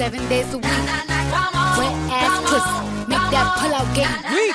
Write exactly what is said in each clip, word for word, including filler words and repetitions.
seven days a week. Wet ass pussy, make that pull out game weak.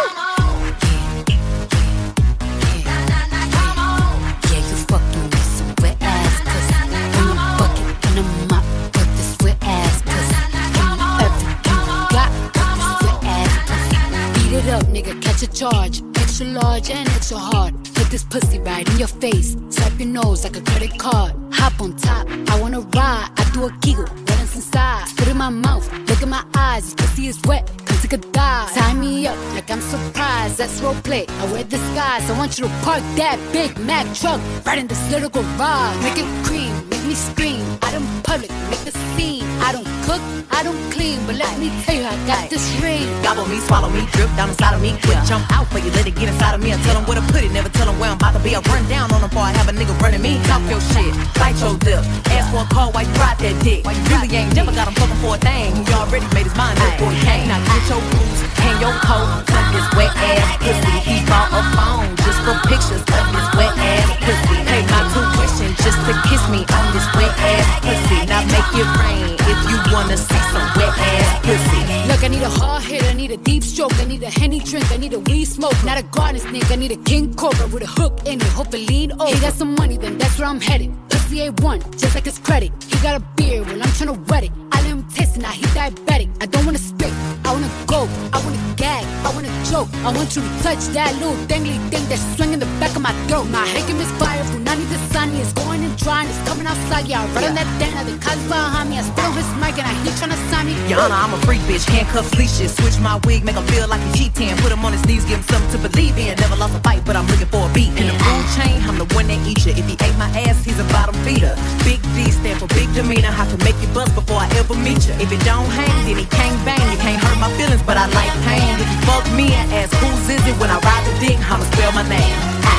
Yeah, you fucking with some wet ass pussy. Bring a bucket and a mop for this wet ass pussy. Give me everything you got for this wet ass pussy. Beat it up, nigga, catch a charge. Extra large and extra hard. Put this pussy right in your face. Swipe your nose like a credit card. Hop on top, I wanna ride. I do a giggle, what is inside? Spit in my mouth, look in my eyes. This pussy is wet, come take a dive. Tie me up like I'm surprised. That's roleplay, I wear disguise. I want you to park that Big Mac truck right in this little garage. Make it cream, make me scream. Out in public, make a scene. I don't cook, I don't clean, but let me tell you, I got this ring. Gobble me, swallow me, drip down inside of me. Quick jump out for you, let it get inside of me. I tell them where to put it, never tell them where I'm about to be. I run down on them before I have a nigga running me. Talk your shit, bite your lip. Ask for a call while you ride that dick. You really ain't never got him fucking for a thing. He already made his mind up before he came. Now get your boots, hang your coat, tuck this wet ass pussy. He bought a phone just for pictures of this wet ass pussy. Pay my tuition just to kiss me on this wet ass pussy. Now make it rain if you wanna see some wet ass pussy. Look, I need a hard hit, I need a deep stroke, I need a Henny drink, I need a weed smoke. Not a garden snake, I need a king cobra with a hook in it. Hope it lean over. He got some money, then that's where I'm headed. Pussy A one, just like his credit. He got a beard, well I'm tryna wet it. I let him taste it, now he diabetic. I don't wanna spit, I wanna go, I wanna gag, I wanna choke. I want you to touch that little dangly thing that's swinging the back of my throat. My hacking is fire, Funani the sunny is going and drying, it's coming outside. Yeah, I run on that thing, now the cops behind me. I spit on his mic and I hear tryna sign me. Your Honor, I'm a freak bitch, handcuffs, leashes. Switch my wig, make him feel like he's cheating. Put him on his knees, give him something to believe in. Never lost a fight, but I'm looking for a beat. In the food chain, I'm the one that eat you. If he ate my ass, he's a bottom feeder. Big D stand for big demeanor. I can make you bust before I ever meet you. If it don't hang, then he can't bang. You can't hurt my feelings, but I like pain. If you fuck me and ask who's is it when I ride the dick, I'ma spell my name.